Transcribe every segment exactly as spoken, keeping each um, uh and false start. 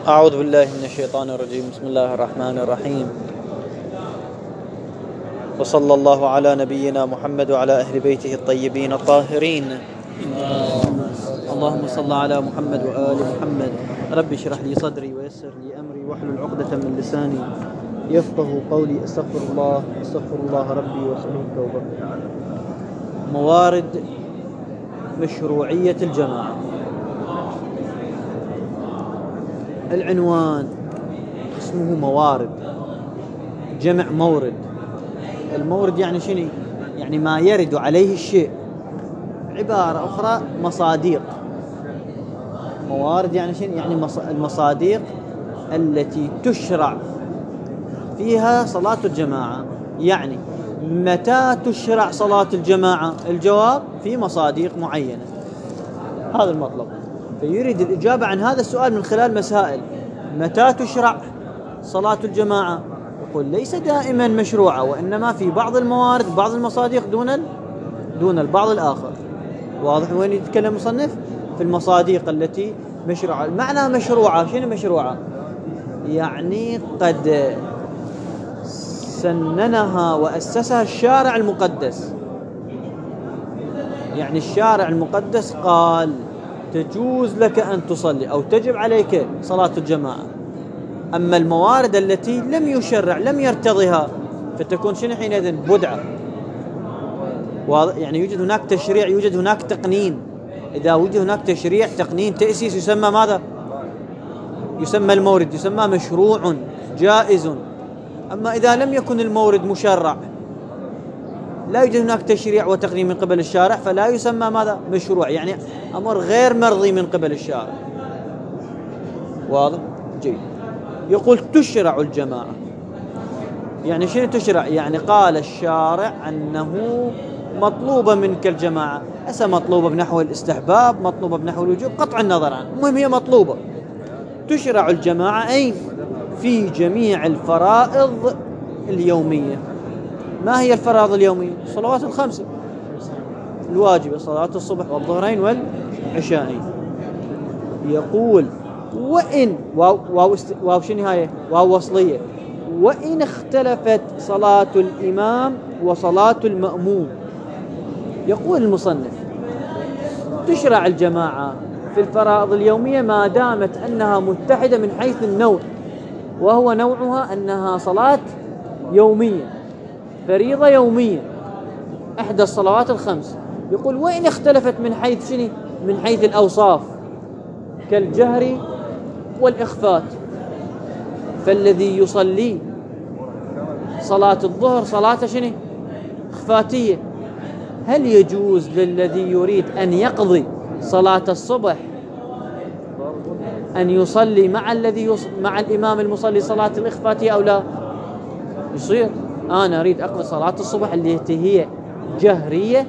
أعوذ بالله من الشيطان الرجيم. بسم الله الرحمن الرحيم. وصلى الله على نبينا محمد وعلى أهل بيته الطيبين الطاهرين. اللهم صل على محمد وآل محمد. رب اشرح لي صدري ويسر لي أمري واحلل عقدة من لساني يفقه قولي. استغفر الله استغفر الله ربي واسأله التوبة. موارد مشروعية الجماعة. العنوان اسمه موارد، جمع مورد. المورد يعني شنو؟ يعني ما يرد عليه الشيء. عبارة أخرى مصاديق. موارد يعني شنو؟ يعني المصاديق التي تشرع فيها صلاة الجماعة. يعني متى تشرع صلاة الجماعة؟ الجواب في مصاديق معينة. هذا المطلب. فيريد الإجابة عن هذا السؤال من خلال مسائل. متى تشرع صلاة الجماعة؟ يقول ليس دائما مشروعة، وإنما في بعض الموارد بعض المصاديق دون دون البعض الآخر. واضح وين يتكلم المصنف؟ في المصاديق التي مشروعة. المعنى مشروعة شنو مشروعة؟ يعني قد سننها وأسسها الشارع المقدس. يعني الشارع المقدس قال تجوز لك أن تصلي أو تجب عليك صلاة الجماعة. أما الموارد التي لم يشرع لم يرتضيها فتكون شنو حينئذ؟ بدعة. يعني يوجد هناك تشريع، يوجد هناك تقنين. إذا وجد هناك تشريع تقنين تأسيس يسمى ماذا؟ يسمى المورد، يسمى مشروع جائز. أما إذا لم يكن المورد مشرع، لا يوجد هناك تشريع وتقنين من قبل الشارع، فلا يسمى ماذا؟ مشروع. يعني أمر غير مرضي من قبل الشارع. واضح؟ جيد. يقول تشرع الجماعة. يعني شنو تشرع؟ يعني قال الشارع أنه مطلوبة منك الجماعة. أسا مطلوبة بنحو الاستحباب، مطلوبة بنحو الوجوب، قطع النظر عنه، المهم هي مطلوبة. تشرع الجماعة أي في جميع الفرائض اليومية. ما هي الفرائض اليومية؟ الصلوات الخمسة الواجبة، صلاة الصبح والظهرين والعشاءين. يقول وإن واو واو, واو شنو هاي؟ واو وصلية. وإن اختلفت صلاة الإمام وصلاة المأموم. يقول المصنف تشرع الجماعة في الفرائض اليومية ما دامت أنها متحدة من حيث النوع، وهو نوعها أنها صلاة يومية، فريضة يومية، إحدى الصلوات الخمس. يقول وإن اختلفت من حيث شنو؟ من حيث الأوصاف كالجهر والإخفات. فالذي يصلي صلاة الظهر صلاة شنو؟ إخفاتية. هل يجوز للذي يريد أن يقضي صلاة الصبح أن يصلي مع الذي يص... مع الإمام المصلي صلاة الإخفاتية أو لا؟ يصير أنا أريد أقضي صلاة الصبح التي هي جهرية،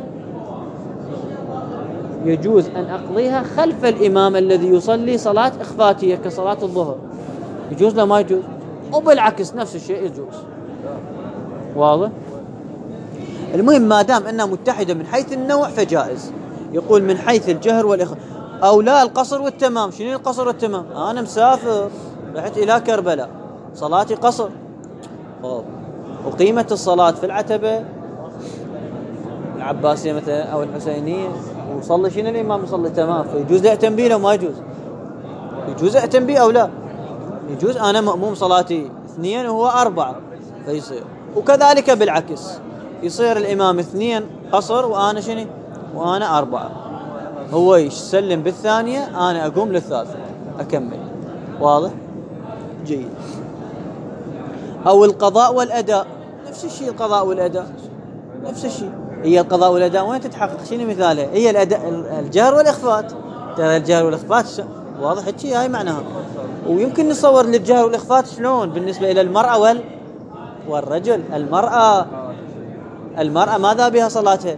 يجوز أن أقضيها خلف الإمام الذي يصلي صلاة إخفاتية كصلاة الظهر. يجوز لا ما يجوز؟ وبالعكس نفس الشيء يجوز. واضح؟ المهم ما دام أنها متحدة من حيث النوع فجائز. يقول من حيث الجهر والإخفاء أو لا القصر والتمام. شنو القصر والتمام؟ أنا مسافر رحت إلى كربلاء، صلاتي قصر، وقيمة الصلاة في العتبة العباسية مثلا أو الحسينية، وصلي شنو الإمام يصلي تمام، فيجوز أأتم به لو ما يجوز؟ يجوز أأتم به أو لا؟ يجوز. أنا مأموم صلاتي اثنين وهو أربعة فيصير. وكذلك بالعكس يصير الإمام اثنين قصر وأنا شنو؟ وأنا أربعة. هو يسلم بالثانية أنا أقوم للثالثة أكمل. واضح؟ جيد. أو القضاء والأداء. نفس الشيء القضاء والأداء نفس الشيء. هي القضاء والأداء وين تتحقق؟ شنو مثالها؟ هي الأداء الجهر والإخفات. ترى الجهر والإخفات واضح الشيء هاي معناها. ويمكن نصور للجهر والإخفات شلون بالنسبة إلى المرأة وال والرجل. المرأة المرأة ماذا بها صلاتها؟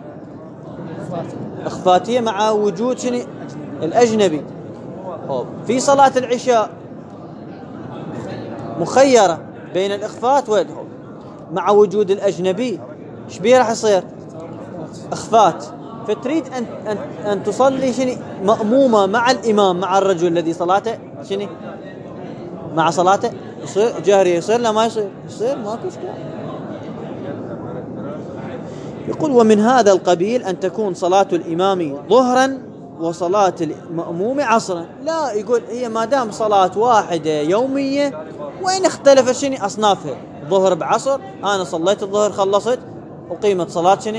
إخفاتية مع وجود شنو؟ الأجنبي. في صلاة العشاء مخيرة بين الإخفات والإدخال مع وجود الأجنبي. إيش بيه راح يصير؟ إخفات. فتريد أن أن أن تصلي شنو؟ مأمومة مع الإمام مع الرجل الذي صلاته شنو؟ مع صلاته يصير جهري، يصير لا ما يصير؟ يصير ماكو إشكال. يقول ومن هذا القبيل أن تكون صلاة الإمام ظهرا وصلاة المأموم عصرا. لا، يقول هي ما دام صلاة واحدة يومية وإن اختلفت شنو أصنافها، ظهر بعصر، أنا صليت الظهر خلصت وقيمت صلاة شنو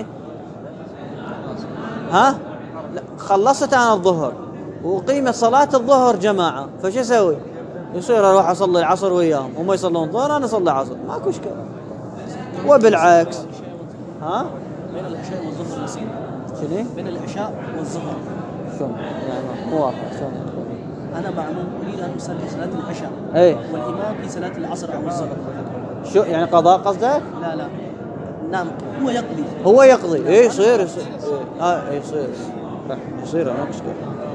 ها لا خلصت أنا الظهر وقيمت صلاة الظهر جماعة، فش أسوي؟ يصير أروح أصلي العصر وياهم، هم يصلون الظهر أنا أصلي العصر، ماكو إشكال. وبالعكس ها بين العشاء والظهر يصير شنو؟ بين العشاء والظهر شلون يعني مو واضح شلون؟ أنا معموم أريد أن أصلي صلاة العشاء ايه والإمام في صلاة العصر أو الظهر. شو يعني قضاء قصدك؟ لا لا نعم هو يقضي هو يقضي ايه يصير يصير ايه اه إيه يصير يصير ما مشكلة.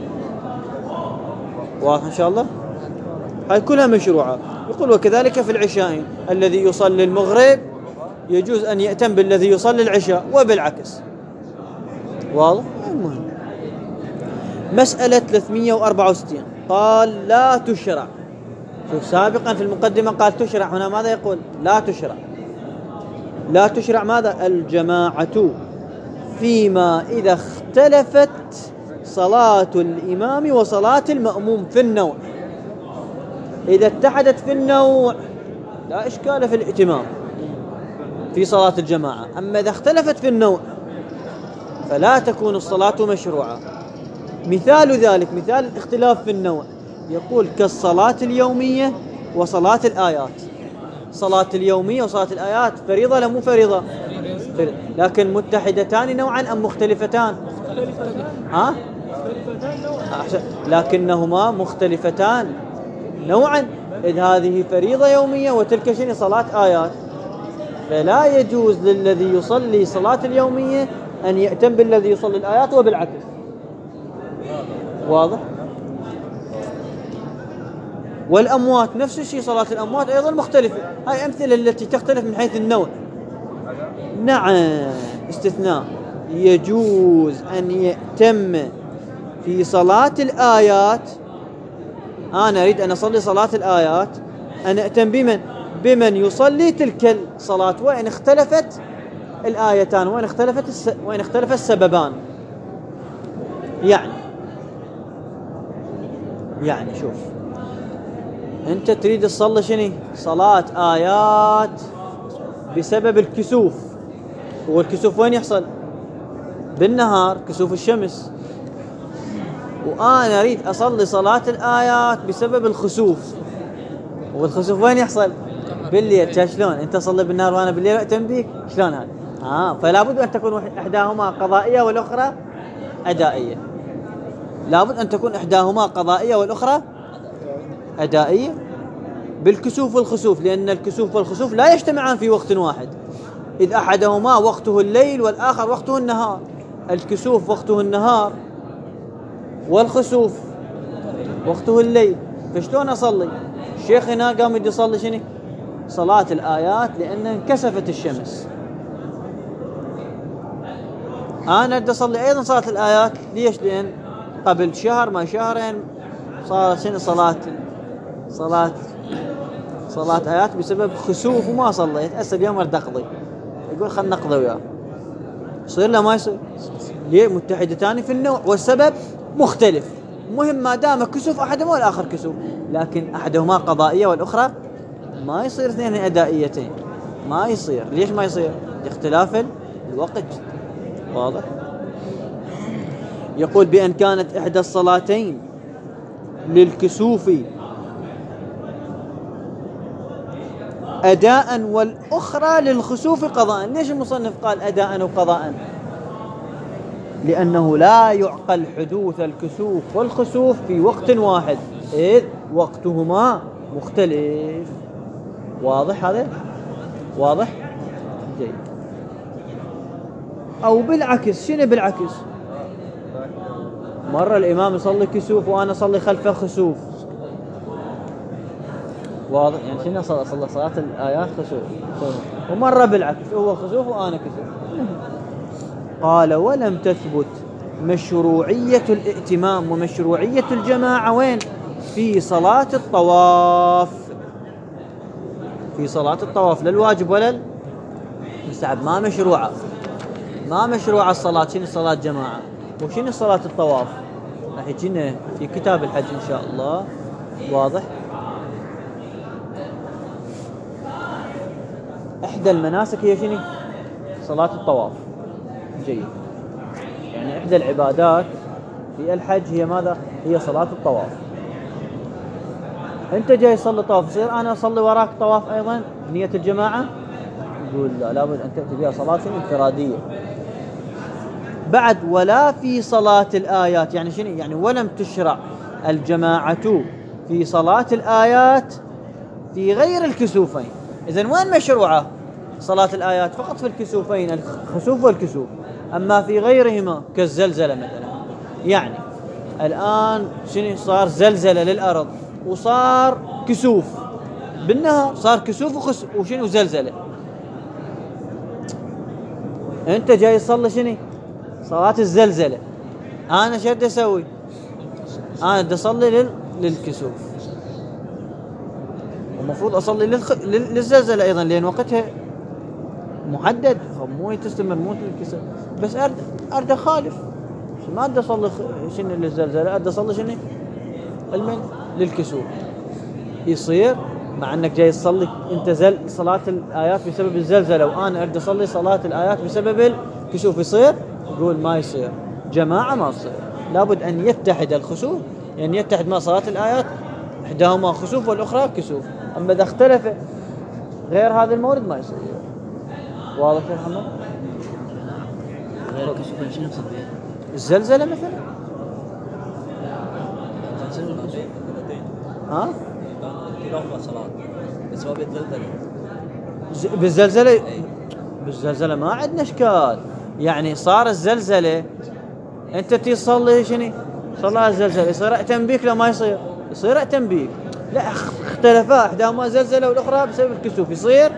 واضح ان شاء الله. هاي كلها مشروعة. يقول وكذلك في العشاء الذي يصلي المغرب يجوز أن يأتم بالذي يصلي العشاء وبالعكس. واضح؟ المهم مسألة ثلاثمئة وأربعة وستين قال لا تشرع. شوف سابقا في المقدمة قال تشرع، هنا ماذا يقول؟ لا تشرع. لا تشرع ماذا؟ الجماعة فيما إذا اختلفت صلاة الإمام وصلاة المأموم في النوع. إذا اتحدت في النوع لا إشكال في الائتمام في صلاة الجماعة، أما إذا اختلفت في النوع فلا تكون الصلاة مشروعة. مثال ذلك مثال الاختلاف في النوع يقول كالصلاة اليومية وصلاة الآيات. صلاة اليومية وصلاة الآيات فريضة لا مو فريضة؟ فريضة، لكن متحدتان نوعا أم مختلفتان؟ ها؟ لكنهما مختلفتان نوعا، إذ هذه فريضة يومية وتلك شنو صلاة آيات، فلا يجوز للذي يصلي صلاة اليومية أن يأتم بالذي يصلي الآيات وبالعكس. واضح؟ والأموات نفس الشيء، صلاة الأموات أيضا مختلفة. هاي أمثلة التي تختلف من حيث النوع. نعم استثناء، يجوز أن يأتم في صلاة الآيات. أنا أريد أن أصلي صلاة الآيات أن أأتم بمن؟ بمن يصلي تلك الصلاة وإن اختلفت الآيتان وإن اختلفت الس... وإن اختلف السببان. يعني يعني شوف أنت تريد تصلي شنو؟ صلاة آيات بسبب الكسوف. والكسوف وين يحصل؟ بالنهار، كسوف الشمس. وأنا أريد أصلي صلاة الآيات بسبب الخسوف، والخسوف وين يحصل؟ بالليل. شلون أنت تصلي بالنهار وأنا بالليل أأتم بك؟ شلون هذا؟ آه فلا بد أن تكون إحداهما قضائية والأخرى أدائية. لابد أن تكون إحداهما قضائية والأخرى أدائية بالكسوف والخسوف، لأن الكسوف والخسوف لا يجتمعان في وقت واحد، إذ أحدهما وقته الليل والآخر وقته النهار. الكسوف وقته النهار والخسوف وقته الليل، فشلون أصلي؟ الشيخ هنا قام يدي يصلي شنو؟ صلاة الآيات لأن انكسفت الشمس. أنا أدي أصلي أيضا صلاة الآيات، ليش؟ لأن قبل شهر ما شهرين صارت شنو صلاة صلاة صلاة آيات بسبب خسوف وما صليت، هسه اليوم أريد أقضي. يقول خلنا نقضي وياه، يصير لا ما يصير؟ ليه؟ متحدتان في النوع والسبب مختلف. مهم ما دام كسوف أحدهما والآخر كسوف، لكن أحدهما قضائية والأخرى ما يصير اثنين أدائيتين، ما يصير. ليش ما يصير؟ لاختلاف الوقت. واضح؟ يقول بأن كانت إحدى الصلاتين للكسوف أداء والأخرى للخسوف قضاء. ليش المصنف قال أداء وقضاء؟ لأنه لا يعقل حدوث الكسوف والخسوف في وقت واحد، إذ وقتهما مختلف. واضح هذا؟ واضح؟ جيد. أو بالعكس. شنو بالعكس؟ مرة الإمام يصلي كسوف وأنا أصلي خلفه خسوف. واضح؟ يعني شنو صلاة صلاة صلاة الآيات خسوف، ومرة بالعكس هو خسوف وأنا كسوف. قال ولم تثبت مشروعية الائتمام ومشروعية الجماعة وين؟ في صلاة الطواف، في صلاة الطواف للواجب ولا المستحب، ما مشروعة، ما مشروعة الصلاة. شنو صلاة جماعة وشنو صلاة الطواف؟ راح يجينا في كتاب الحج إن شاء الله واضح. إحدى المناسك هي شنو؟ صلاة الطواف. جيد، يعني إحدى العبادات في الحج هي ماذا؟ هي صلاة الطواف. أنت جاي تصلي طواف، يصير أنا أصلي وراك طواف أيضا بنية الجماعة؟ يقول لا، لابد أن تأتي بها صلاة انفرادية. بعد ولا في صلاة الآيات، يعني شنو؟ يعني ولم تشرع الجماعة في صلاة الآيات في غير الكسوفين. إذن وين مشروعة صلاة الآيات؟ فقط في الكسوفين، الخسوف والكسوف. أما في غيرهما كالزلزلة مثلا، يعني الآن شنو صار؟ زلزلة للأرض وصار كسوف بالنهار، صار كسوف وخس وشنو زلزلة. أنت جاي تصلي شنو؟ صلاة الزلزلة. أنا شو بدي أسوي؟ أنا بدي أصلي لل... للكسوف، ومفروض أصلي للخ... لل... للزلزلة أيضا، لأن وقتها محدد، مو تستمر مو للكسوف. بس أرد أرد أخالف، ما أدي أصلي شنو للزلزلة، أدي أصلي شنو المن للكسوف. يصير مع أنك جاي تصلي أنت زل صلاة الآيات بسبب الزلزلة، وأنا أرد أصلي صلاة الآيات بسبب الكسوف، يصير؟ يقول ما يصير جماعة، ما يصير. لابد أن يتحد الخسوف، يعني يتحد مع صلاة الآيات، إحداهما خسوف والأخرى كسوف. أما إذا اختلف غير هذا المورد ما يصير. واضح يا محمد؟ غير الكسوف شنو يقصد به؟ الزلزلة مثلا. ها؟ صلاة بسبب الزلزلة. بالزلزلة، بالزلزلة ما عندنا إشكال. يعني صار الزلزلة، أنت تصلي شنو؟ صلاة الزلزلة، يصير أتم بيك؟ لا ما يصير. يصير أتم بيك. لا، اختلفا، إحداهما زلزلة والأخرى بسبب الكسوف، يصير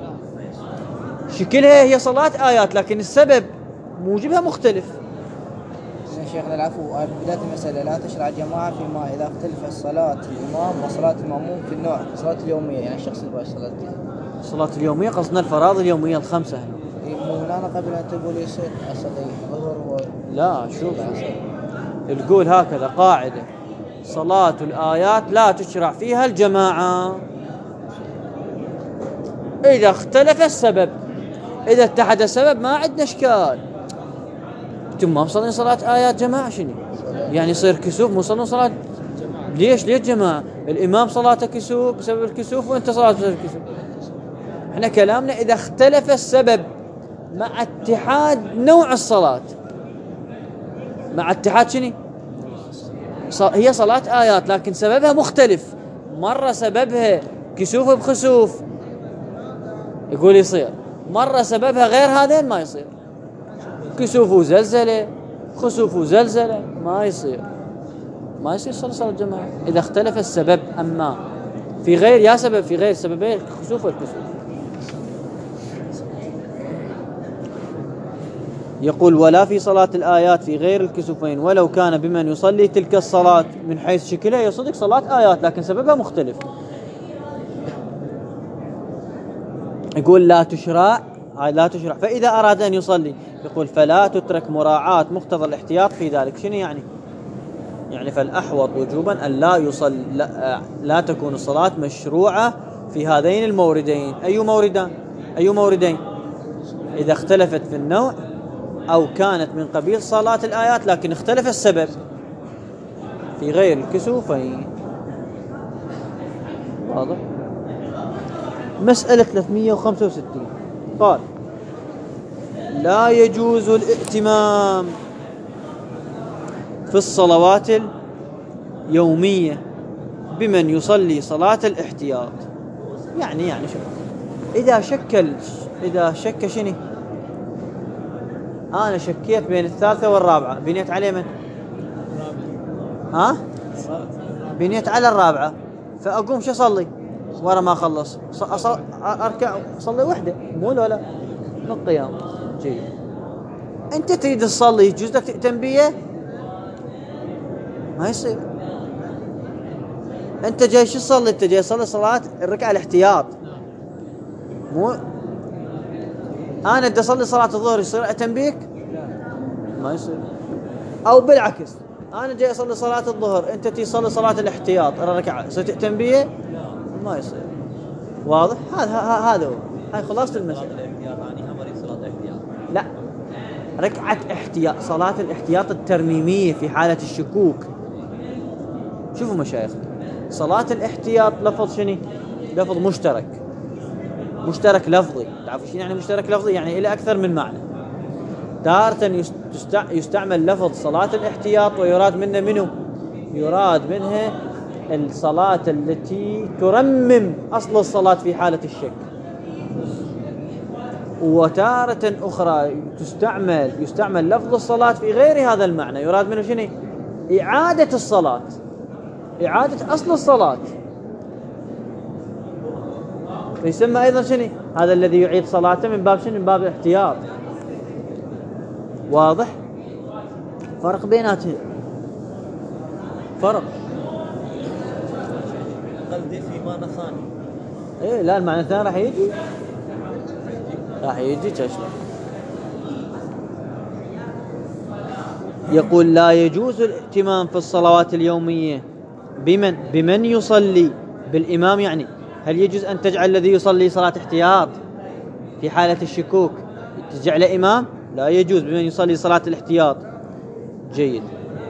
شكلها هي صلاة آيات لكن السبب موجبها مختلف. شيخنا العفو، بداية المسألة لا تشرع جماعة فيما إذا اختلف صلاة الإمام وصلاة المأموم في النوع، صلاة اليومية، يعني الشخص اللي صلاة الصلاة اليومية قصدنا الفرائض اليومية الخمسة هنا. مو هنا قبل أن تقول يصير أصلي ظهر و لا، شوف تقول هكذا قاعدة: صلاة الآيات لا تشرع فيها الجماعة إذا اختلف السبب. إذا اتحد السبب ما عندنا إشكال. أنتم ما مصلين صلاة آيات جماعة شنو؟ يعني يصير كسوف مو صلون صلاة؟ ليش ليش جماعة؟ الإمام صلاته كسوف بسبب الكسوف وأنت صلاة بسبب الكسوف. إحنا كلامنا إذا اختلف السبب مع اتحاد نوع الصلاة، مع اتحاد شنو؟ هي صلاة آيات لكن سببها مختلف، مرة سببها كسوف بخسوف يقول يصير، مرة سببها غير هذين ما يصير. كسوف وزلزلة، خسوف وزلزلة، ما يصير ما يصير صلاة صلاة الجماعة إذا اختلف السبب. أما في غير يا سبب في غير سببين الخسوف والكسوف. يقول: ولا في صلاة الآيات في غير الكسوفين ولو كان بمن يصلي تلك الصلاة، من حيث شكلها يصدق صلاة آيات لكن سببها مختلف. يقول لا تشرع، هاي لا تشرع. فإذا أراد أن يصلي يقول فلا تترك مراعاة مقتضى الاحتياط في ذلك. شنو يعني؟ يعني فالأحوط وجوبا أن لا يصلي، لا, لا تكون الصلاة مشروعة في هذين الموردين. أي موردان؟ أي موردين؟ إذا اختلفت في النوع أو كانت من قبيل صلاة الآيات لكن اختلف السبب في غير الكسوفين. واضح؟ مسألة ثلاثمئة وخمسة وستين قال: لا يجوز الائتمام في الصلوات اليومية بمن يصلي صلاة الاحتياط. يعني يعني شوف، إذا شكل إذا شك شنو؟ أنا شكيت بين الثالثة والرابعة، بنيت عليه من؟ ها؟ بنيت على الرابعة، فأقوم شو أصلي ورا ما أخلص؟ أصل أركع أصلي وحدة مو ولا من القيام. جيد. أنت تريد تصلي يجوز لك تأتم بيه؟ ما يصير. انت جاي شو تصلي؟ انت جاي تصلي صلاة الركعة الاحتياط، مو انا بدي اصلي صلاة الظهر يصير اتم بيك؟ ما يصير. او بالعكس، انا جاي اصلي صلاة الظهر انت تصلي صلاة الاحتياط الركعة يصير تأتم بي؟ ما يصير. واضح؟ هذا هذا هو، هاي خلاصة المسألة. لا، ركعة احتياط، صلاة الاحتياط الترميمية في حالة الشكوك. شوفوا مشايخ، صلاة الاحتياط لفظ شنو؟ لفظ مشترك، مشترك لفظي. تعرفوا شنو يعني مشترك لفظي؟ يعني إلى أكثر من معنى. تارة يستعمل لفظ صلاة الاحتياط ويراد منه منه يراد منها الصلاة التي ترمم أصل الصلاة في حالة الشك. وتارة أخرى تستعمل يستعمل لفظ الصلاة في غير هذا المعنى، يراد منه شنو؟ إعادة الصلاة، إعادة أصل الصلاة. يسمى أيضا شنو؟ هذا الذي يعيد صلاته من باب شنو؟ من باب الاحتياط. واضح؟ فرق بيناتهم، فرق. قصدي في معنى ثاني. ايه لا، المعنى الثاني راح يجي، راح يجي تشرح. يقول لا يجوز الائتمام في الصلوات اليومية بمن بمن يصلي بالإمام. يعني هل يجوز أن تجعل الذي يصلي صلاة احتياط في حالة الشكوك تجعل إمام؟ لا يجوز بمن يصلي صلاة الاحتياط. جيد.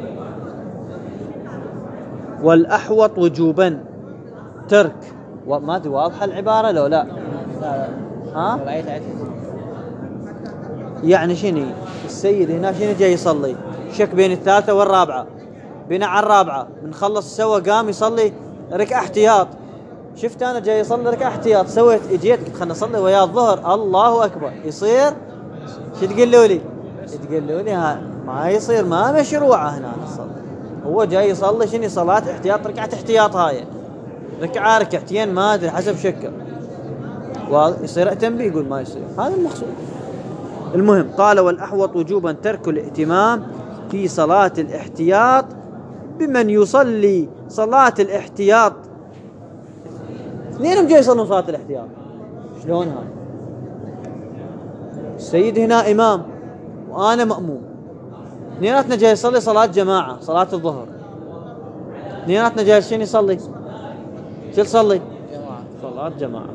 والأحوط وجوبا ترك، وما أدري واضحة العبارة لو لا؟ لا ها؟ لا. يعني شنو السيد هنا شنو جاي يصلي؟ شك بين الثالثة والرابعة، بنى على الرابعة من خلص سوى قام يصلي ركعة احتياط. شفت أنا جاي يصلي ركعة احتياط، سويت اجيت قلت خلنا نصلي ويا الظهر، الله أكبر، يصير؟ شو تقولوا لي؟ تقولوا لي ها ما يصير، ما مشروعة هنا الصلاة. هو جاي يصلي شنو؟ صلاة احتياط، ركعة احتياط، هاي ركعة ركعتين ما أدري حسب شكل، ويصير أتم بي؟ يقول ما يصير، هذا المقصود. المهم قال والأحوط وجوبا ترك الائتمام في صلاة الاحتياط بمن يصلي صلاة الاحتياط. اثنينهم جاي يصلون صلاة الاحتياط، شلون هاي؟ السيد هنا إمام وأنا مأموم، اثنيناتنا جاي يصلي صلاة جماعة، صلاة الظهر. اثنيناتنا جاي شنو يصلي؟ شو تصلي؟ جماعة. صلاة جماعة.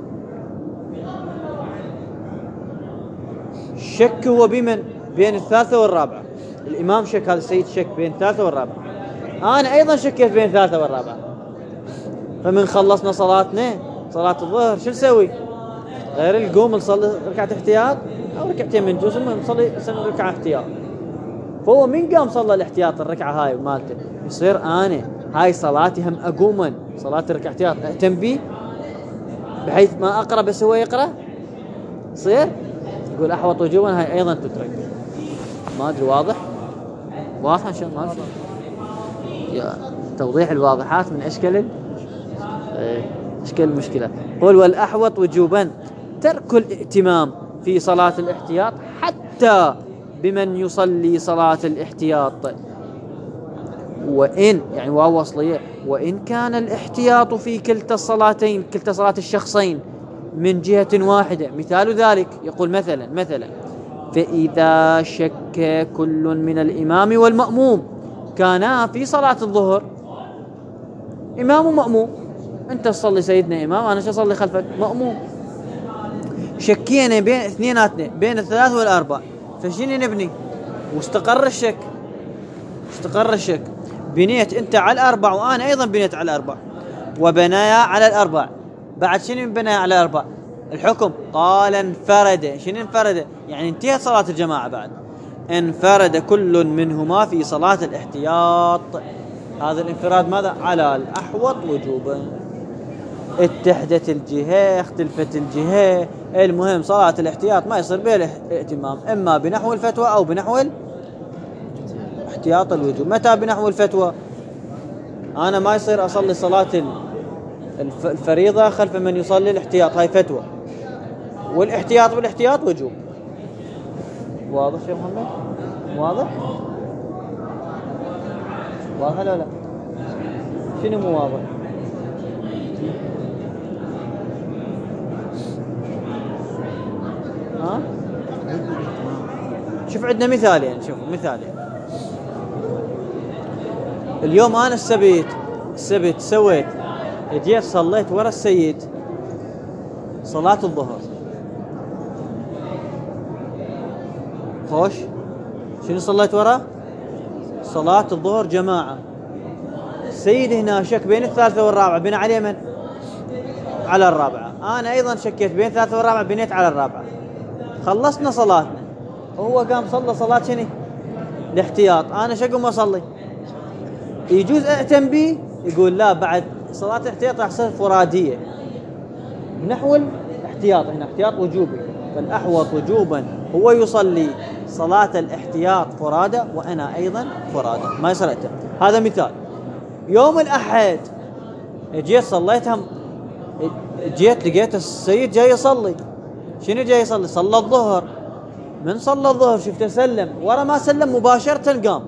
شك هو بمن؟ بين الثالثة والرابعة. الإمام شك، هذا السيد شك بين الثالثة والرابعة، أنا أيضا شكيت بين الثالثة والرابعة. فمن خلصنا صلاتنا صلاة الظهر شو نسوي؟ غير القوم نصلي ركعة احتياط أو ركعتين من جزء، نصلي ركعة احتياط. فهو من قام صلى الاحتياط الركعة هاي مالته، يصير أنا هاي صلاتي هم أقوما صلاة الركعة احتياط أتم بي بحيث ما أقرأ بس هو يقرأ؟ يصير؟ يقول أحوط وجوبا هاي أيضا تترك. ما أدري واضح؟ واضح إن شاء الله؟ ما يا توضيح الواضحات من أشكال أشكال المشكلة. قل والأحوط وجوبا ترك الائتمام في صلاة الاحتياط حتى بمن يصلي صلاة الاحتياط، وإن يعني واو وصلية، وإن كان الاحتياط في كلتا الصلاتين، كلتا صلاة الشخصين من جهة واحدة. مثال ذلك يقول مثلا مثلا فإذا شك كل من الإمام والمأموم كانا في صلاة الظهر، إمام ومأموم، أنت تصلي سيدنا إمام، أنا أصلي خلفك مأموم، شكينا بين اثنيناتنا بين الثلاث والأربع، فشيني نبني؟ واستقر الشك، استقر الشك، بنيت أنت على الأربع وأنا أيضا بنيت على الأربع، وبنايا على الأربع. بعد شنو من بنايا على الأربع؟ الحكم قال انفرد. شنو انفرد؟ يعني انتهت صلاة الجماعة. بعد انفرد كل منهما في صلاة الاحتياط. هذا الانفراد ماذا؟ على الأحوط وجوبا. اتحدت الجهة، اختلفت الجهة، المهم صلاة الاحتياط ما يصير بها الاهتمام، إما بنحو الفتوى أو بنحو احتياط الوجوب. متى بنحو الفتوى؟ أنا ما يصير أصلي صلاة الفريضة خلف من يصلي الاحتياط، هاي فتوى، والاحتياط بالاحتياط وجوب. واضح يا محمد؟ واضح؟ واضح ولا لا؟ شنو مو واضح؟ ها شوف عندنا مثالين، شوف مثالين. اليوم انا السبت السبت سويت جيت صليت ورا السيد صلاة الظهر، خوش شنو صليت ورا؟ صلاة الظهر جماعة. السيد هنا شك بين الثالثة والرابعة، بنى على من؟ على الرابعة. أنا أيضا شكيت بين الثالثة والرابعة، بنيت على الرابعة. خلصنا صلاتنا، وهو قام صلى صلاة شنو؟ الاحتياط. أنا شقوم أصلي، يجوز أأتم بي؟ يقول لا، بعد صلاة الاحتياط راح تصير فرادية نحو الاحتياط، هنا احتياط وجوبي، فالأحوط وجوبا هو يصلي صلاة الاحتياط فرادة وأنا أيضا فرادة، ما يصير أتم. هذا مثال. يوم الأحد جيت صليتها، جيت لقيت السيد جاي يصلي. شنو جاي يصلي؟ صلى الظهر. من صلى الظهر شفته سلم، ورا ما سلم مباشرة قام.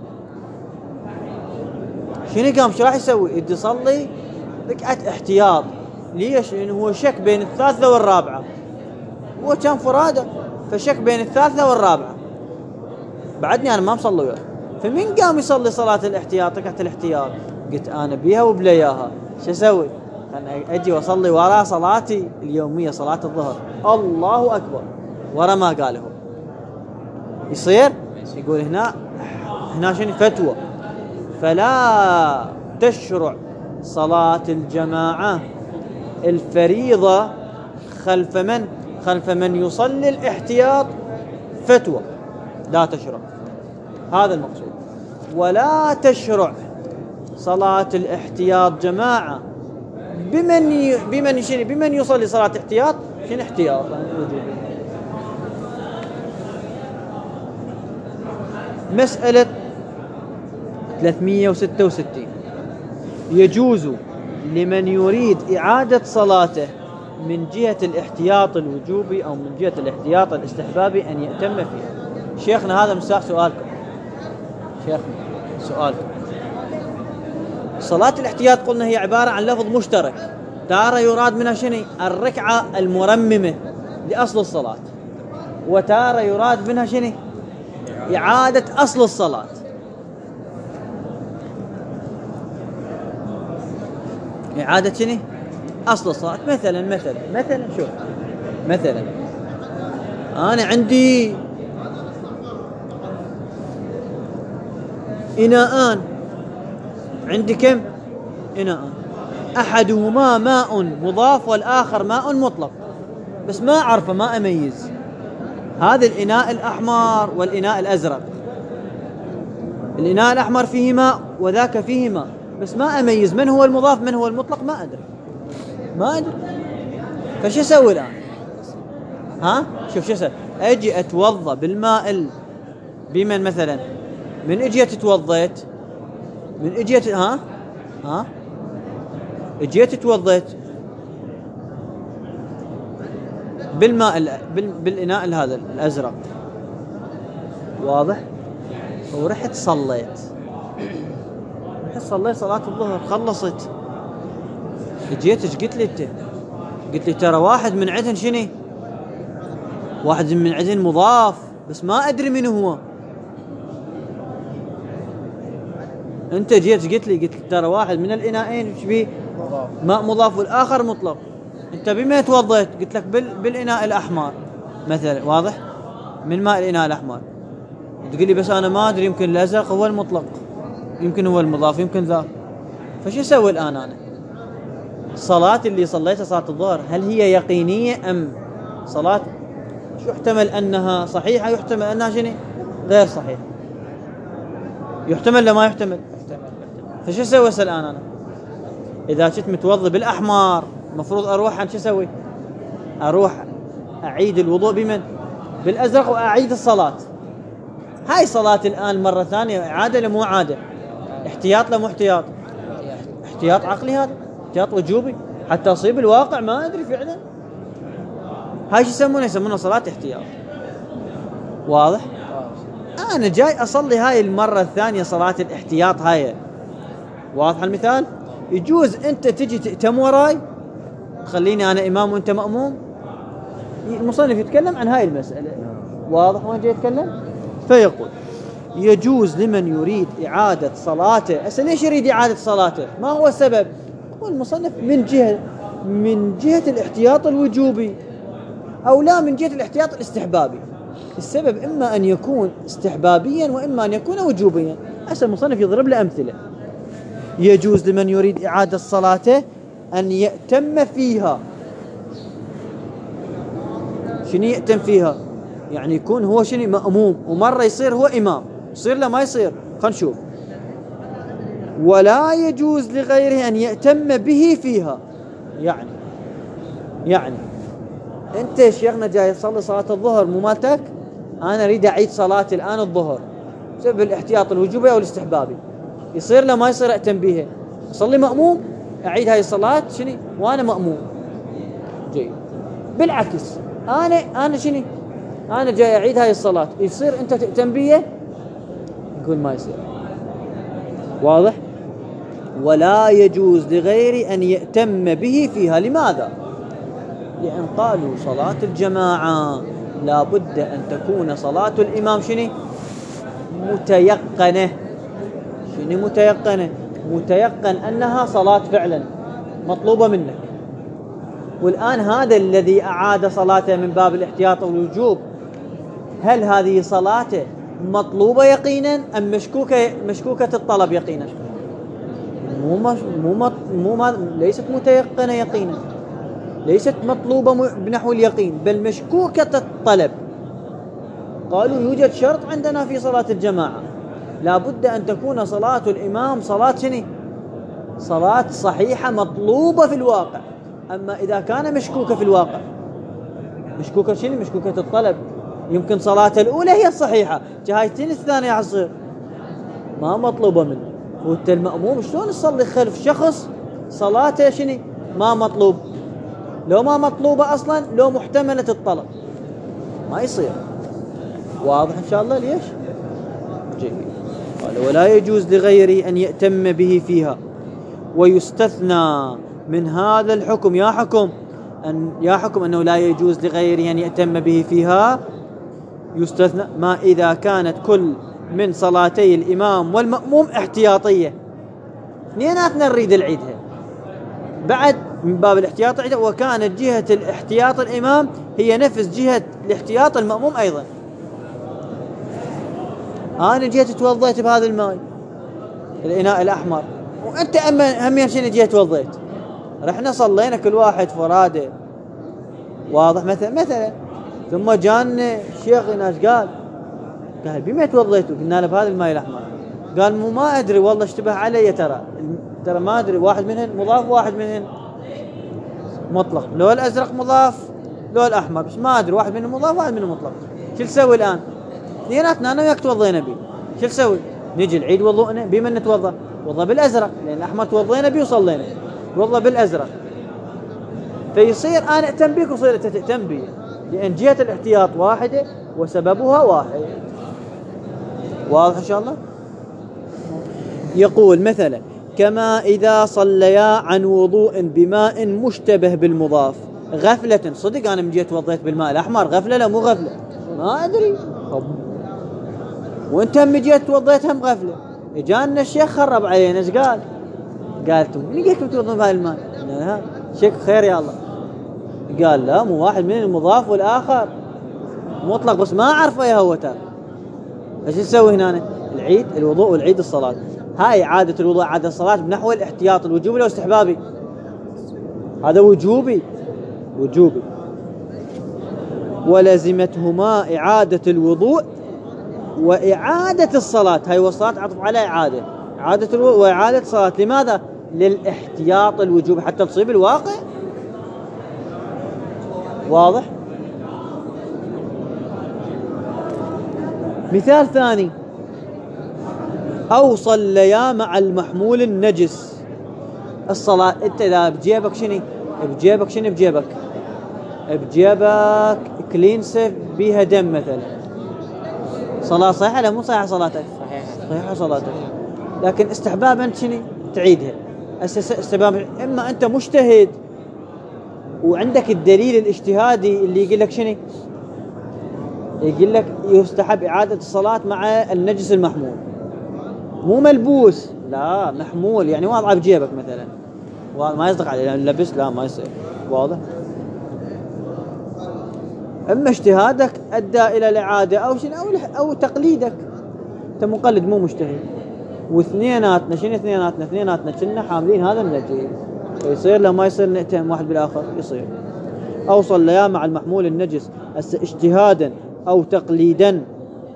شنو قام؟ شو راح يسوي؟ يدي يصلي ركعة احتياط. ليش؟ لأنه هو شك بين الثالثة والرابعة، هو كان فرادة فشك بين الثالثة والرابعة، بعدني أنا ما مصلي وياه. فمن قام يصلي صلاة الاحتياط ركعة الاحتياط؟ قلت أنا بيها وبلياها، شو أسوي؟ أنا أجي وأصلي ورا صلاتي اليومية صلاة الظهر، الله أكبر، ورا ما قاله. يصير؟ يقول هنا هنا شنو فتوى، فلا تشرع صلاة الجماعة الفريضة خلف من؟ خلف من يصلي الاحتياط، فتوى لا تشرع، هذا المقصود. ولا تشرع صلاة الاحتياط جماعة بمن ي... بمن شنو؟ بمن يصلي صلاة احتياط. شنو احتياط؟ مسألة ثلاثمئة وستة وستين. يجوز لمن يريد إعادة صلاته من جهة الاحتياط الوجوبي أو من جهة الاحتياط الاستحبابي أن يأتم فيها. شيخنا هذا مساق سؤالكم، شيخنا سؤالكم. صلاة الاحتياط قلنا هي عبارة عن لفظ مشترك، تارة يراد منها شنو؟ الركعة المرممة لأصل الصلاة، وتارة يراد منها شنو؟ إعادة أصل الصلاة. إعادة شنو؟ أصل الصلاة. مثلا مثلا مثلا شوف، مثلا أنا عندي إناءان، عندي كم إناء؟ أحدهما ماء مضاف والآخر ماء مطلق، بس ما أعرفه، ما أميز. هذا الإناء الأحمر والإناء الأزرق، الإناء الأحمر فيه ماء وذاك فيه ماء، بس ما أميز من هو المضاف من هو المطلق، ما أدري ما أدري فش أسوي الآن؟ ها شوف شو أسوي؟ أجي أتوضأ بالماء ال... بمن مثلا؟ من أجيت توضيت، من أجيت ها ها أجيت توضيت بالماء ال... بال... بالإناء هذا الأزرق، واضح؟ ورحت صليت، رحت صليت صلاة الظهر، خلصت، جيت ايش قلت لي انت؟ قلت لي ترى واحد من عندهن شنو؟ واحد من عندهن مضاف، بس ما ادري من هو. انت جيت قلت لي قلت لي ترى واحد من الاناءين ايش بيه؟ ماء مضاف والآخر مطلق. انت بما توضيت؟ قلت لك بال... بالإناء الأحمر مثلا، واضح؟ من ماء الإناء الأحمر. تقول لي بس أنا ما أدري، يمكن الأزرق هو المطلق، يمكن هو المضاف، يمكن ذا. فش أسوي الآن أنا؟ صلاة اللي صليتها صلاة الظهر هل هي يقينية أم صلاة يحتمل أنها صحيحة، يحتمل أنها شنو؟ غير صحيحة. يحتمل لما يحتمل؟ فش أسوي الآن أنا؟ إذا كنت متوضي بالأحمر مفروض أروح عن شو أسوي؟ أروح أعيد الوضوء بمن؟ بالأزرق، وأعيد الصلاة. هاي صلاة الآن مرة ثانية إعادة لمو عادة؟ احتياط لمو احتياط؟ احتياط عقلي، هذا احتياط وجوبي حتى أصيب الواقع، ما أدري فعلا. هاي شو يسمونه؟ يسمونه صلاة احتياط، واضح؟ أنا جاي أصلي هاي المرة الثانية صلاة الاحتياط هاي، واضح المثال؟ يجوز أنت تجي تأتم وراي تخليني أنا إمام وأنت مأموم؟ المصنف يتكلم عن هاي المسألة. واضح وين جاي يتكلم؟ فيقول يجوز لمن يريد إعادة صلاته. أسأل ليش يريد إعادة صلاته؟ ما هو السبب؟ هو المصنف من جهة من جهة الاحتياط الوجوبي أو لا من جهة الاحتياط الاستحبابي. السبب إما أن يكون استحبابيا وإما أن يكون وجوبيا. أسأل المصنف يضرب له أمثلة. يجوز لمن يريد إعادة صلاته أن يأتم فيها. شنو يأتم فيها؟ يعني يكون هو شنو مأموم ومرة يصير هو إمام، يصير لا ما يصير، خلينا نشوف. ولا يجوز لغيره أن يأتم به فيها. يعني يعني أنت يا شيخنا جاي تصلي صلاة الظهر مو مالتك، أنا أريد أعيد صلاتي الآن الظهر بسبب الاحتياط الوجوبي أو الاستحبابي، يصير لا ما يصير أأتم بها؟ أصلي مأموم أعيد هاي الصلاة شنو وأنا مأموم. جيد. بالعكس أنا أنا شنو أنا جاي أعيد هاي الصلاة، يصير أنت تأتم بيه؟ يقول ما يصير. واضح؟ ولا يجوز لغير أن يأتم به فيها. لماذا؟ لأن قالوا صلاة الجماعة لا بد أن تكون صلاة الإمام شنو متيقنة. شنو متيقنة؟ متيقن أنها صلاة فعلا مطلوبة منك. والآن هذا الذي أعاد صلاته من باب الاحتياط والوجوب، هل هذه صلاته مطلوبة يقينا أم مشكوكة مشكوكة الطلب يقينا؟ مو مش مو مو ما ليست متيقنة يقينا، ليست مطلوبة بنحو اليقين، بل مشكوكة الطلب. قالوا يوجد شرط عندنا في صلاة الجماعة، لا بد أن تكون صلاة الإمام صلاة شنو؟ صلاة صحيحة مطلوبة في الواقع. أما إذا كان مشكوكة في الواقع، مشكوكة شنو؟ مشكوكة الطلب. يمكن صلاة الأولى هي الصحيحة، جهايتين الثانية عصير ما مطلوبة منه. وانت المأموم شلون تصلي خلف شخص صلاته شنو ما مطلوب؟ لو ما مطلوبة أصلا، لو محتملة الطلب ما يصير. واضح إن شاء الله ليش؟ جيد. قال ولا يجوز لغيره أن يأتم به فيها. ويستثنى من هذا الحكم يا حكم أن يا حكم أنه لا يجوز لغيره أن يأتم به فيها. يستثنى ما إذا كانت كل من صلاتي الإمام والمأموم احتياطية، اثنيناتنا نريد العيدها بعد من باب الاحتياط عيدها، وكانت جهة الاحتياط الإمام هي نفس جهة الاحتياط المأموم أيضا. أنا جيت توضيت بهذا الماء الإناء الأحمر، وأنت أما همين شنو جيت توضيت، رحنا صلينا كل واحد فراده. واضح؟ مثلا مثلا ثم جانا الشيخ ناس قال قال بما توضيتوا؟ قلنا له بهذا الماء الأحمر. قال مو ما أدري والله اشتبه علي، ترى ترى ما أدري، واحد منهن مضاف واحد منهن مطلق، لو الأزرق مضاف لو الأحمر، بس ما أدري واحد منهم مضاف واحد منهم مطلق. شو نسوي الآن؟ اثنيناتنا أنا وياك توضينا به، شو نسوي؟ نجي نعيد وضوءنا بما نتوضأ وضأ بالأزرق، لأن الأحمر توضينا به وصلينا، توضأ بالأزرق، فيصير أنا أتم بك وصير أنت تأتم بي، لأن جهة الاحتياط واحدة وسببها واحد. واضح إن شاء الله؟ يقول مثلا كما إذا صليا عن وضوء بماء مشتبه بالمضاف غفلة. صدق أنا من جهة توضيت بالماء الأحمر غفلة؟ لا مو غفلة، ما أدري. وانت هم جيت توضيت هم غفلة. جانا الشيخ خرب علينا، ايش قال؟ قالتم من جيتكم توضون بهاي الماء؟ ها شيخ خير يا الله. قال لا مو واحد من المضاف والآخر مطلق، بس ما أعرفه يا هو ترى. ايش نسوي هنا؟ العيد الوضوء والعيد الصلاة. هاي عادة الوضوء عادة الصلاة بنحو الاحتياط الوجوبي لو استحبابي؟ هذا وجوبي وجوبي. ولزمتهما إعادة الوضوء وإعادة الصلاة. هاي والصلاة عطف على إعادة، إعادة الوضوء وإعادة الصلاة. لماذا؟ للاحتياط الوجوبي حتى تصيب الواقع. واضح؟ مثال ثاني، أو صليا مع المحمول النجس. الصلاة أنت إذا بجيبك شنو؟ بجيبك شنو بجيبك؟ بجيبك كلينسة بيها دم مثلا، صلاة صحيحة لا مو صحيحة صلاتك؟ صحيحة صحيحة صلاتك، لكن استحبابا شنو؟ تعيدها. استحباب إما أنت مجتهد وعندك الدليل الاجتهادي اللي يقول لك شنو؟ يقول لك يستحب إعادة الصلاة مع النجس المحمول، مو ملبوس، لا محمول، يعني واضعه بجيبك مثلا، ما يصدق عليه يعني لبس، لا ما يصير. واضح؟ اما اجتهادك ادى الى الاعاده او شنو او او تقليدك، انت مقلد مو مجتهد. واثنيناتنا شنو اثنيناتنا اثنيناتنا كنا حاملين هذا النجيس، يصير لا ما يصير نتهم واحد بالاخر؟ يصير. او صليا مع المحمول النجس اجتهادا او تقليدا.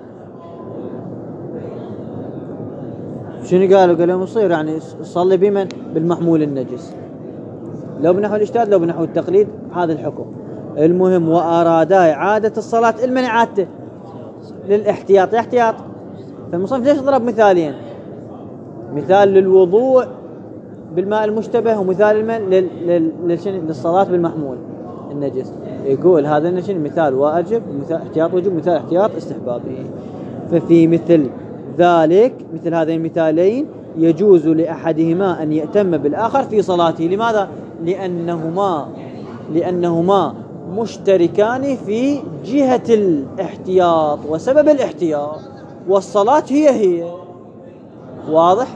شنو قالوا؟ قالوا يصير يعني صلي بمن؟ بالمحمول النجس، لو بنحو الاجتهاد لو بنحو التقليد، هذا الحكم. المهم وأرادا إعادة الصلاة، المن إعادته؟ للاحتياط، احتياط. فالمصنف ليش ضرب مثالين؟ مثال للوضوء بالماء المشتبه، ومثال المن لل... لل... للشن... للصلاة بالمحمول النجس. يقول هذا النشن مثال واجب، ومثال احتياط وجوب، مثال احتياط استحبابي. ففي مثل ذلك، مثل هذين المثالين، يجوز لأحدهما أن يأتم بالآخر في صلاته. لماذا؟ لأنهما لأنهما مشتركان في جهة الاحتياط وسبب الاحتياط، والصلاة هي هي. واضح؟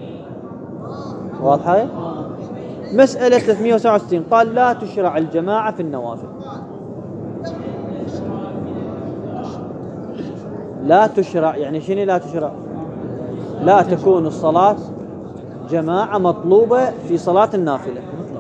واضح هاي؟ مسألة ثلاثمئة وسبعة وستين قال لا تشرع الجماعة في النوافل. لا تشرع يعني شنو لا تشرع؟ لا تكون الصلاة جماعة مطلوبة في صلاة النافلة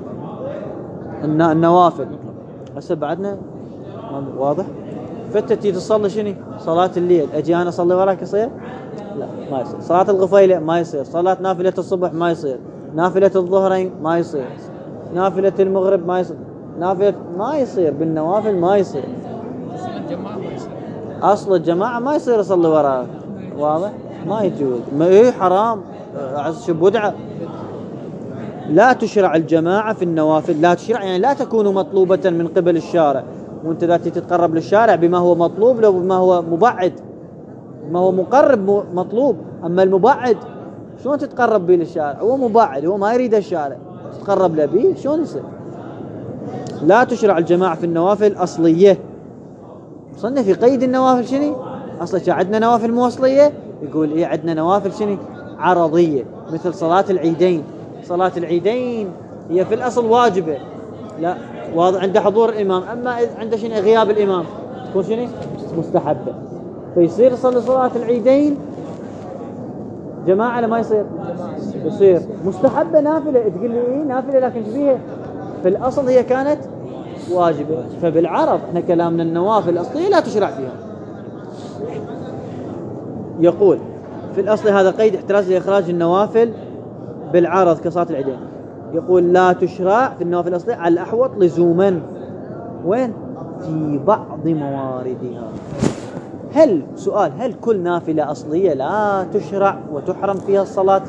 النوافل. هسه بعدنا واضح؟ فانت تيجي تصلي شنو؟ صلاة الليل، اجي انا اصلي وراك يصير؟ لا ما يصير. صلاة الغفيلة ما يصير. صلاة نافلة الصبح ما يصير. نافلة الظهرين ما يصير. نافلة المغرب ما يصير. نافلة ما يصير بالنوافل ما يصير. اصل الجماعة ما يصير. اصل الجماعة ما يصير يصلي وراك. واضح؟ ما يجوز. ما ايه حرام. عز شو بدعة. لا تشرع الجماعة في النوافل. لا تشرع يعني لا تكون مطلوبة من قبل الشارع، وانت ذاتي تتقرب للشارع بما هو مطلوب لو بما هو مبعد. ما هو مقرب مطلوب، اما المبعد شلون تتقرب به للشارع؟ هو مبعد، هو ما يريد الشارع، تتقرب له به شلون يصير؟ لا تشرع الجماعة في النوافل أصلية. وصلنا في قيد النوافل شنو؟ أصلا عندنا نوافل مو أصلية، يقول إيه عندنا نوافل شنو؟ عرضية، مثل صلاة العيدين. صلاة العيدين هي في الأصل واجبة، لا واضح عند حضور الإمام، أما عند شنو غياب الإمام تكون شنو؟ مستحبة. فيصير يصلي صلاة العيدين جماعة لما يصير؟ يصير مستحبة نافلة. تقول لي إيه نافلة لكن فيها في الأصل هي كانت واجبة. فبالعرض احنا كلامنا النوافل الأصلية لا تشرع فيها. يقول في الأصل هذا قيد احتراز لإخراج النوافل بالعرض كصلاة العيدين. يقول لا تشرع في النوافل الأصلية على الأحوط لزوما. وين؟ في بعض مواردها. هل سؤال هل كل نافلة أصلية لا تشرع وتحرم فيها الصلاة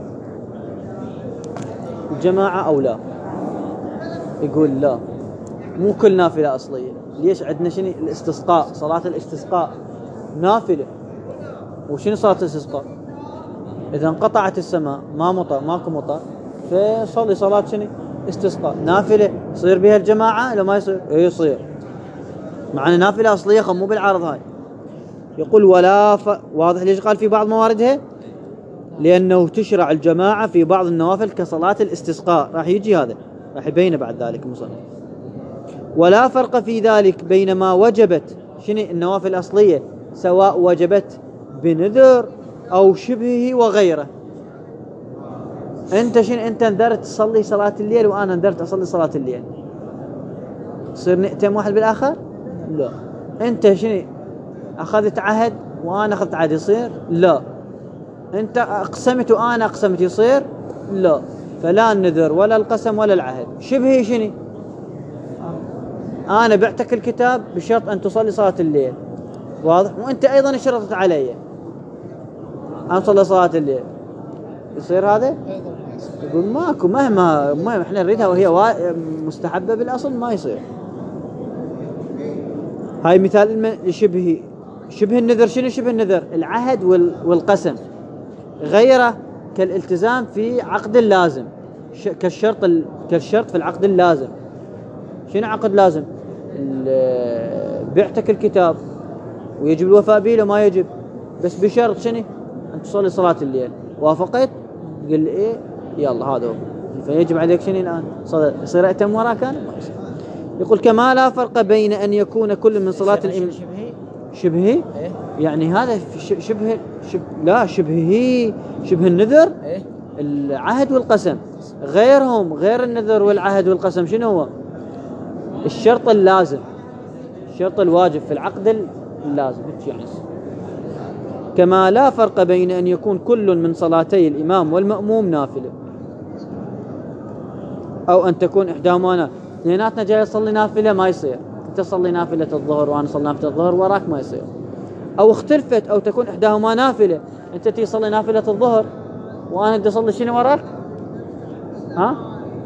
الجماعة أو لا؟ يقول لا، مو كل نافلة أصلية. ليش؟ عندنا شنو الاستسقاء، صلاة الاستسقاء نافلة. وشنو صلاة الاستسقاء؟ إذا انقطعت السماء ما مطر ماكو مطر فصلي صلاة شنو؟ استسقاء نافلة. يصير بها الجماعة لو ما يصير؟ إيه يصير. معنى نافلة أصلية خم مو بالعرض هاي. يقول ولا ف... واضح ليش قال في بعض مواردها؟ لأنه تشرع الجماعة في بعض النوافل كصلاة الاستسقاء. راح يجي هذا راح يبين بعد ذلك المصنف. ولا فرق في ذلك بين ما وجبت شنو النوافل الأصلية سواء وجبت بنذر أو شبهه وغيره. أنت شنو أنت نذرت تصلي صلاة الليل وأنا نذرت أصلي صلاة الليل، تصير نأتم واحد بالآخر؟ لا. أنت شنو أخذت عهد وأنا أخذت عهد يصير؟ لا. أنت أقسمت وأنا أقسمت يصير؟ لا. فلا النذر ولا القسم ولا العهد. شبهي شنو؟ أنا بعتك الكتاب بشرط أن تصلي صلاة الليل، واضح؟ وأنت أيضا شرطت علي أن تصلي صلاة الليل، يصير هذا؟ يقول ماكو. مهما مهما احنا نريدها وهي مستحبة بالأصل ما يصير. هاي مثال لشبه شبه النذر. شنو شبه النذر؟ العهد والقسم. غيره كالالتزام في عقد اللازم، كالشرط كالشرط في العقد اللازم. شنو عقد لازم؟ بعتك الكتاب ويجب الوفاء به لو ما يجب، بس بشرط شنو؟ أن تصلي صلاة الليل. وافقت؟ قل لي إيه؟ يلا هذا هو. فيجب عليك شنو الآن؟ صلاة. يصير أتم وراك أنا؟ ما يصير. يقول كما لا فرق بين أن يكون كل من صلاة الإمام شبهي شبهي إيه؟ يعني هذا شبه شبه لا شبهي شبه النذر إيه؟ العهد والقسم. غيرهم غير النذر والعهد والقسم شنو هو؟ الشرط اللازم، الشرط الواجب في العقد اللازم. يعني كما لا فرق بين أن يكون كل من صلاتي الإمام والمأموم نافلة أو أن تكون إحداهما نافلة. اثنيناتنا جاي يصلي نافلة ما يصير، أنت تصلي نافلة الظهر وأنا صلي نافلة الظهر وراك ما يصير. أو اختلفت أو تكون إحداهما نافلة، أنت تصلي نافلة الظهر وأنا بدي أصلي شنو وراك؟ ها؟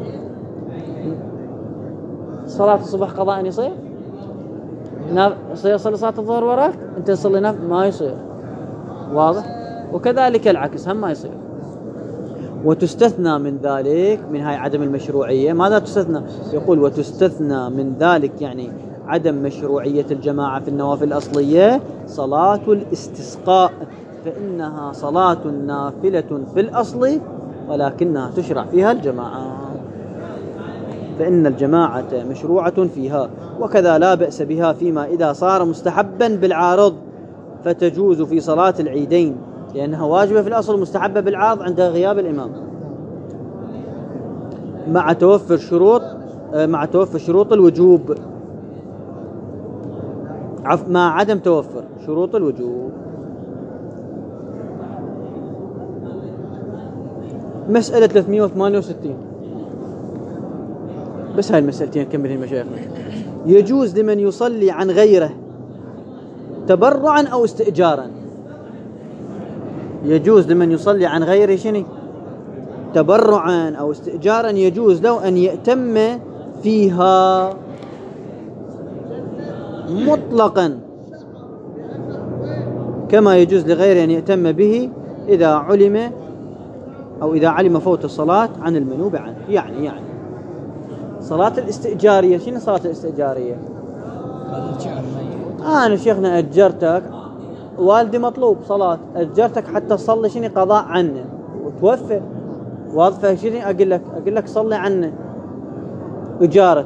صلاة الصبح قضاء يصير؟ ناف... يصلي صلاة الظهر وراك أنت تصلي نافلة ما يصير. واضح؟ وكذلك العكس هم ما يصير. وتستثنى من ذلك من هاي عدم المشروعية. ماذا تستثنى؟ يقول وتستثنى من ذلك يعني عدم مشروعية الجماعة في النوافل الأصلية صلاة الاستسقاء، فإنها صلاة نافلة في الأصل ولكنها تشرع فيها الجماعة، فإن الجماعة مشروعة فيها. وكذا لا بأس بها فيما إذا صار مستحبا بالعارض، فتجوز في صلاة العيدين لأنها واجبة في الأصل مستحبة بالعارض عند غياب الإمام مع توفر شروط مع توفر شروط الوجوب مع عدم توفر شروط الوجوب. مسألة ثلاثمئة وثمانية وستين، بس هاي المسألتين نكملين مشايخنا. يجوز لمن يصلي عن غيره تبرعا أو استئجارا. يجوز لمن يصلي عن غيره شنو؟ تبرعا أو استئجارا، يجوز له أن يأتم فيها مطلقا كما يجوز لغيره أن يأتم به إذا علم أو إذا علم فوت الصلاة عن المنوب عنه. يعني يعني صلاة الاستئجارية شنو صلاة الاستئجارية؟ أنا شيخنا أجرتك، والدي مطلوب صلاة، أجرتك حتى تصلي شنو قضاء عنه وتوفى، واضفة شنو أقول لك أقول لك صلي عنه إجارة.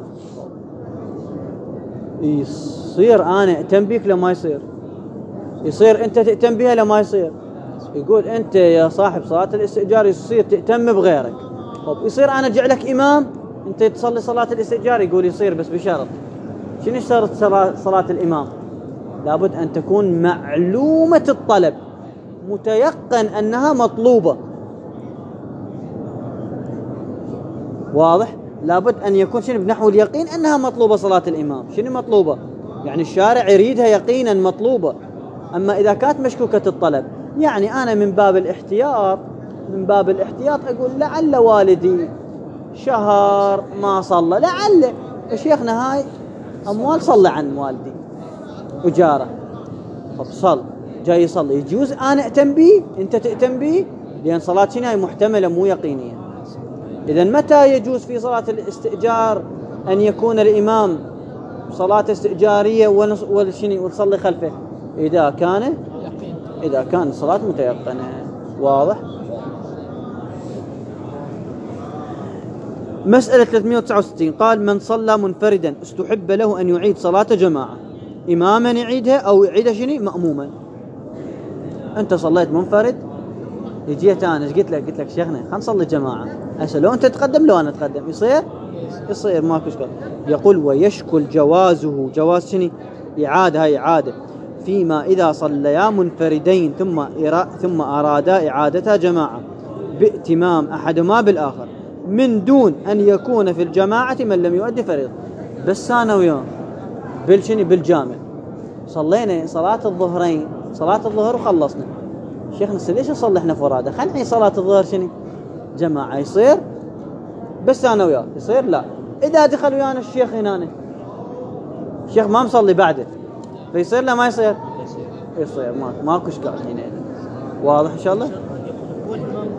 يصير أنا أتم بيك لما يصير؟ يصير أنت تأتم بها لما يصير؟ يقول أنت يا صاحب صلاة الاستئجار يصير تأتم بغيرك. طب يصير أنا أرجع لك إمام أنت تصلي صلاة الاستئجار؟ يقول يصير بس بشرط. شنو شرط صلاة الإمام؟ لابد أن تكون معلومة الطلب، متيقن أنها مطلوبة. واضح؟ لابد أن يكون شنو بنحو اليقين أنها مطلوبة صلاة الإمام. شنو مطلوبة؟ يعني الشارع يريدها يقينا مطلوبة. أما إذا كانت مشكوكة الطلب يعني أنا من باب الاحتياط من باب الاحتياط أقول لعل والدي شهر ما صلى، لعل شيخنا هاي أموال صلى عن والدي إجارة. طب صل جاي يصلي يجوز أنا أتم به أنت تأتم به؟ لأن صلاة شنو هاي محتملة مو يقينية. إذن متى يجوز في صلاة الاستئجار أن يكون الإمام صلاة استئجارية والشني وتصلي خلفه؟ إذا كان إذا كان الصلاة متيقنة. واضح؟ مسألة ثلاثمئة وتسعة وستين قال من صلى منفردا استحب له أن يعيد صلاة جماعة، إماما يعيدها أو يعيدها شنو مأموما. أنت صليت منفرد جيت أنا قلت لك قلت لك شيخنا خلينا نصلي جماعة، هسه لو أنت تقدم لو أنا أتقدم يصير يصير ماكو إشكال. يقول ويشكل جوازه جواز شنو إعادة، هاي إعادة فيما إذا صليا منفردين ثم إرا ثم أرادا إعادتها جماعة بائتمام أحدهما بالآخر من دون أن يكون في الجماعة من لم يؤدي فريضة. بس أنا وياه بالشني بالجامع صلينا صلاة الظهرين صلاة الظهر وخلصنا، شيخنا ليش نصلي احنا فرادة؟ خلينا نعيد صلاة الظهر شنو جماعة. يصير؟ بس أنا وياه يصير؟ لا. إذا دخل ويانا الشيخ هنا الشيخ ما مصلي بعده فيصير لا ما يصير؟ يصير ما ماكو إشكال هنا. واضح إن شاء الله؟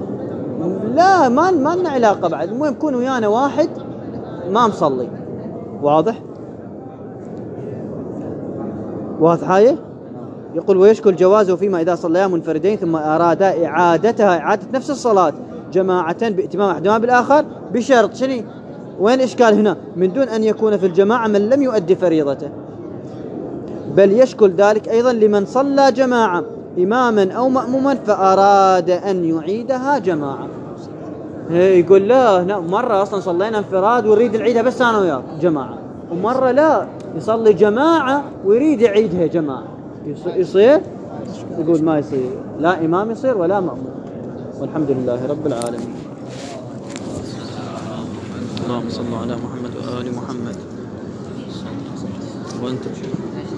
لا ما ما لنا علاقة بعد. المهم يكون ويانا واحد ما مصلي واضح؟ واضح هاي؟ يقول ويشكل جوازه فيما إذا صليا منفردين ثم أرادا إعادتها إعادة نفس الصلاة جماعة بإتمام أحدهما بالآخر بشرط شنو؟ وين الإشكال هنا؟ من دون أن يكون في الجماعة من لم يؤدي فريضته، بل يشكل ذلك أيضا لمن صلى جماعة إماما أو مأموما فأراد أن يعيدها جماعة. يقول لا مرة أصلا صلينا انفراد ونريد نعيدها بس أنا وياك جماعة، ومرة لا يصلي جماعة ويريد يعيدها جماعة، يصير؟ يقول ما يصير، لا إمام يصير ولا مأموم. والحمد لله رب العالمين. اللهم صل على محمد وآل محمد. وأنت